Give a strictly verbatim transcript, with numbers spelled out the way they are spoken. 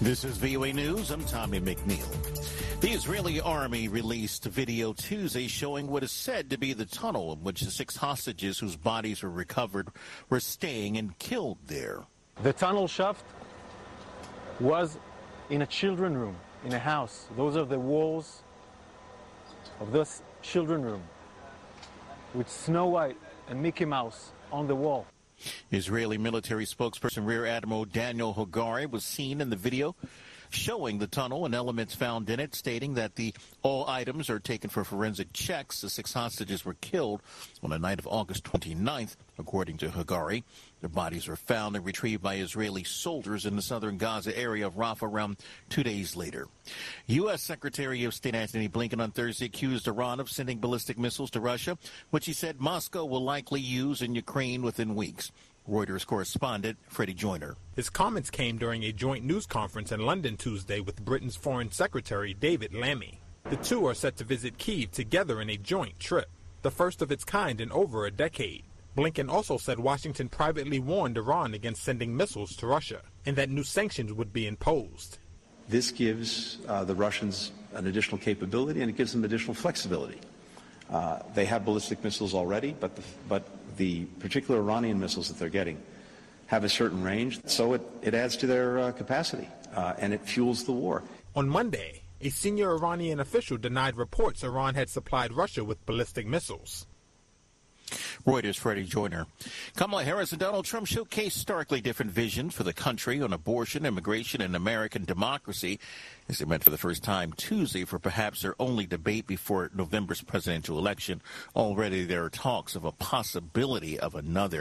This is V O A News. I'm Tommy McNeil. The Israeli army released video Tuesday showing what is said to be the tunnel in which the six hostages whose bodies were recovered were staying and killed there. The tunnel shaft was in a children's room, in a house. Those are the walls of this children's room with Snow White and Mickey Mouse on the wall. Israeli military spokesperson Rear Admiral Daniel Hagari was seen in the video showing the tunnel and elements found in it, stating that the all items are taken for forensic checks. The six hostages were killed on the night of August twenty-ninth, according to Hagari. Their bodies were found and retrieved by Israeli soldiers in the southern Gaza area of Rafah around two days later. U S. Secretary of State Antony Blinken on Thursday accused Iran of sending ballistic missiles to Russia, which he said Moscow will likely use in Ukraine within weeks. Reuters correspondent Freddie Joyner. His comments came during a joint news conference in London Tuesday with Britain's Foreign Secretary David Lammy. The two are set to visit Kyiv together in a joint trip, the first of its kind in over a decade. Blinken also said Washington privately warned Iran against sending missiles to Russia and that new sanctions would be imposed. This gives uh, the Russians an additional capability and it gives them additional flexibility. Uh, they have ballistic missiles already, but the, but the particular Iranian missiles that they're getting have a certain range, so it, it adds to their uh, capacity, uh, and it fuels the war. On Monday, a senior Iranian official denied reports Iran had supplied Russia with ballistic missiles. Reuters' Freddie Joyner. Kamala Harris and Donald Trump showcased starkly different visions for the country on abortion, immigration, and American democracy as they met for the first time Tuesday for perhaps their only debate before November's presidential election. Already there are talks of a possibility of another.